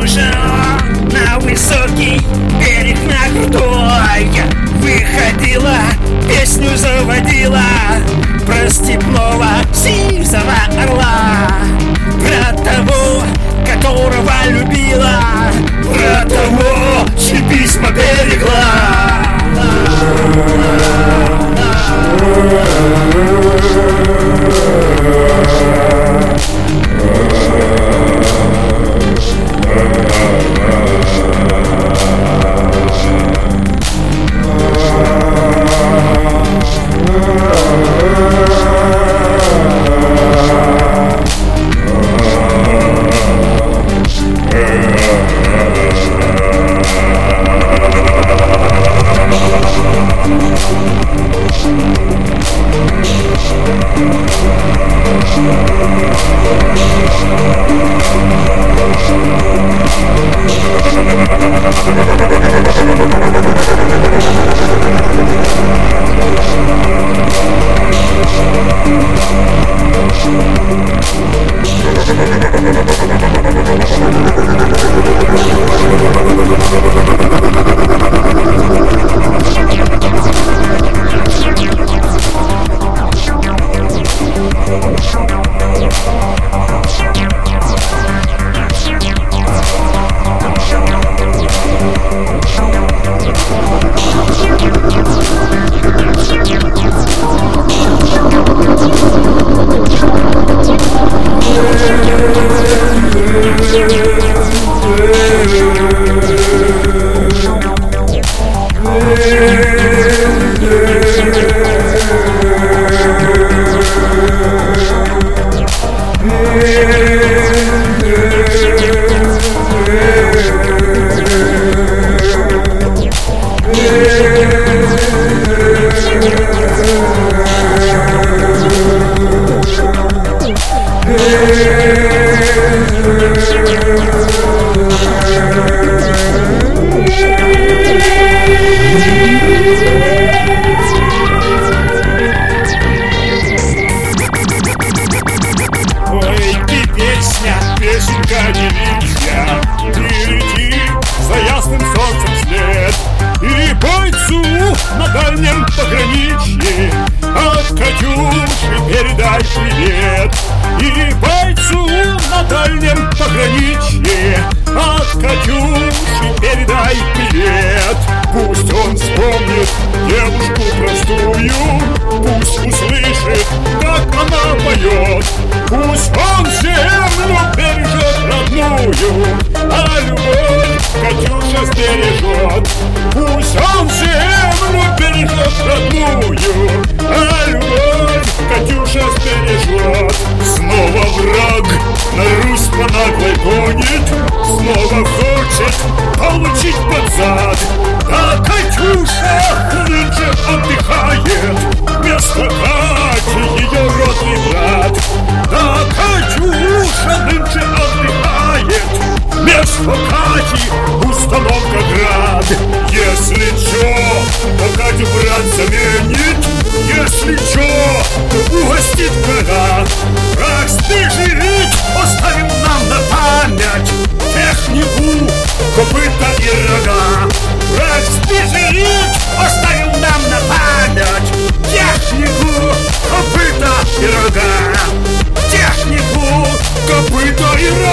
Катюша на высокий берег, на крутой выходила, песню заводила про степного сизого орла, про того, которого любила, про того, чьи письма берегла. Песенка девичья, и лети за ясным солнцем след, и бойцу на дальнем пограничье от Катюши передай привет. И бойцу на дальнем пограничье от Катюши передай привет. Пусть он вспомнит девушку простую, пусть услышит, как она поет. Пусть он землю бережет родную, а любовь Катюша сбережет. Пусть он землю бережет родную, а любовь Катюша сбережет. Снова враг на Русь по наглой гонит, снова хочет получить под зад. Да Катюша нынче отдыхает, вместо Кати ее родный брат. Да Катюша нынче отдыхает, вместо Кати установка град. Если чё, то Катю брат заменит, если чё, то угостит врага. Враг сбежит, оставим нам на память технику, копыта и рога. Враг сбежит, оставим нам на память технику, копыта и рога. Технику, копыта и рога.